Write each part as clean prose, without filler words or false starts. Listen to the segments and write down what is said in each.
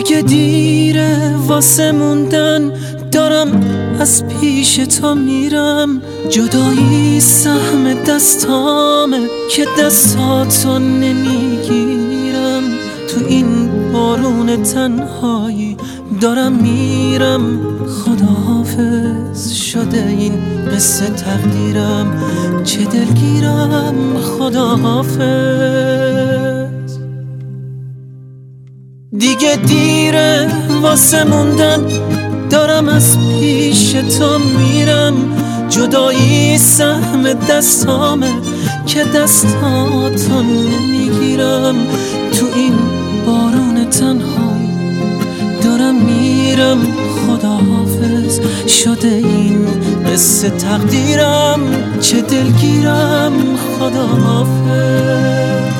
دیگه دیره واسه موندن، دارم از پیش تو میرم. جدایی سهم دستامه که دستاتو نمیگیرم. تو این بارون تنهایی دارم میرم. خداحافظ شده این قصه تقدیرم، چه دلگیرم. خداحافظ. دیگه دیره واسه موندن، دارم از پیش تو میرم. جدایی سهم دستامه که دستاتو نمیگیرم. تو این بارون تنهایی دارم میرم. خداحافظ شده این قصه تقدیرم، چه دلگیرم. خداحافظ.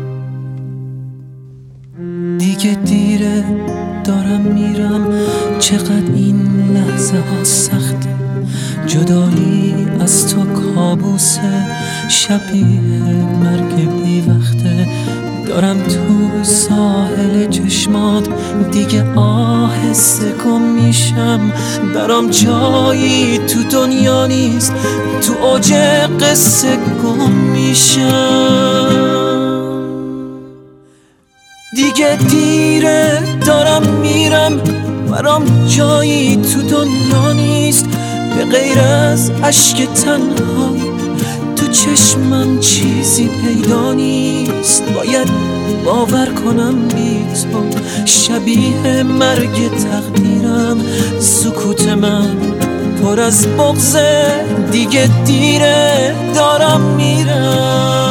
دیگه دیره دارم میرم. چقدر این لحظه ها سخته، جدایی از تو کابوسه، شبیه مرگ بی وقته. دارم تو ساحل چشمات دیگه آهسته گم میشم. برام جایی تو دنیا نیست، تو اوج قصه گم میشم. دیگه دیره دارم میرم، برام جایی تو دنیا نیست به غیر از اشک تنهایی. تو چشمم چیزی پیدا نیست، باید باور کنم بی تو شبیه مرگ تقدیرم. سکوت من پر از بغضه، دیگه دیره دارم میرم.